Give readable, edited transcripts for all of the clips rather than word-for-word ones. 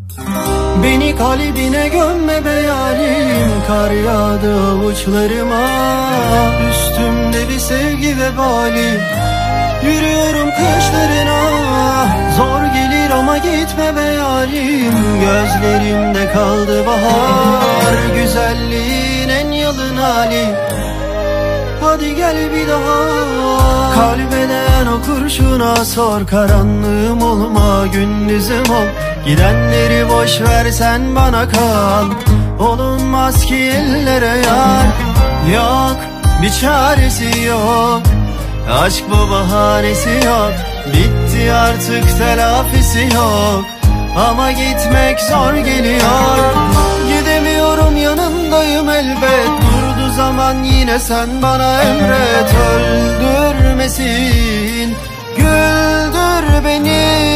Beni kalbine gömme be yarim, kar yağdı avuçlarıma. Üstümde bir sevgi vebali, yürüyorum kışlarına. Zor gelir ama gitme be yarim, gözlerimde kaldı bahar. Güzelliğin en yalın hali, hadi gel bir daha. Kalbe değen o kurşuna sor, karanlığım olma gündüzüm ol. Gidenleri boş ver sen bana kal, olunmaz ki ellere yar. Yok bir çaresi yok, aşk bu bahanesi yok. Bitti artık telafisi yok, ama gitmek zor geliyor. Gidemiyorum yanındayım elbet, durdu zaman yine sen bana emret. Öldürmesin, güldür beni.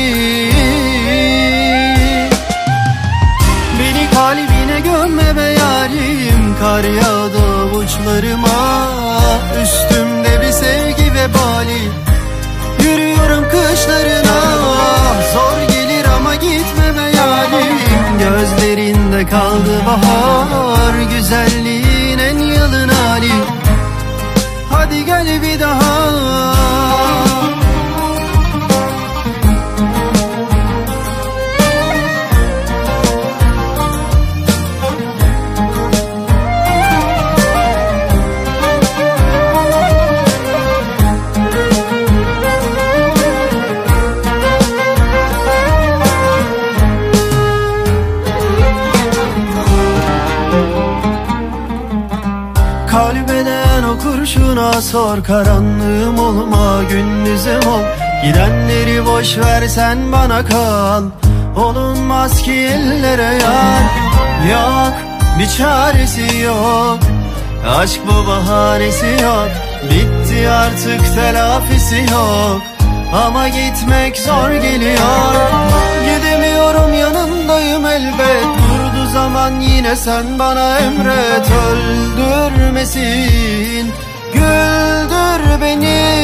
Beni kalbine gömme be yarim, kar yağdı avuçlarıma. Üstümde bir sevgi vebali, yürüyorum kışlarına. Zor gelir ama gitme be yarim, gözlerinde kaldı bahar. Güzelliğin en yalın hali, hadi gel bir daha. Kalbeden o kurşuna sor, karanlığım olma gündüzüm ol. Gidenleri boş ver sen bana kal, olunmaz ki ellere yar. Yok bir çaresi yok, aşk bu bahanesi yok. Bitti artık telafisi yok, ama gitmek zor geliyor. Gidemiyorum yanındayım elbet, durdu zaman yine sen bana emret. Öldürmesin, güldür beni.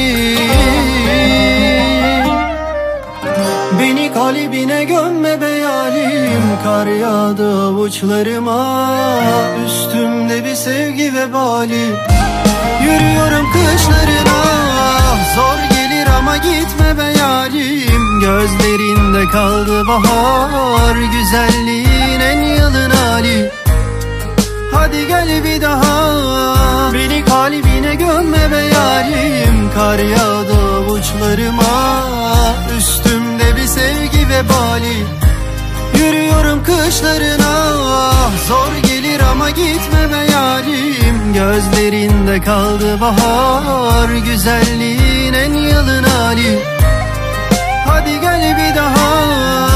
Beni kalbine gömme be yarim, kar yağdı avuçlarıma. Üstümde bir sevgi vebali, yürüyorum kışlarına. Zor gelir ama gitme be yarim, gözlerinde kaldı bahar. Güzelliğin en yalın hali, hadi gel bir daha. Beni kalbine gömme be yarim, kar yağdı avuçlarıma. Üstümde bir sevgi vebali, yürüyorum kışlarına. Zor gelir ama gitme be yarim, gözlerinde kaldı bahar. Güzelliğin en yalın hali, hadi gel bir daha.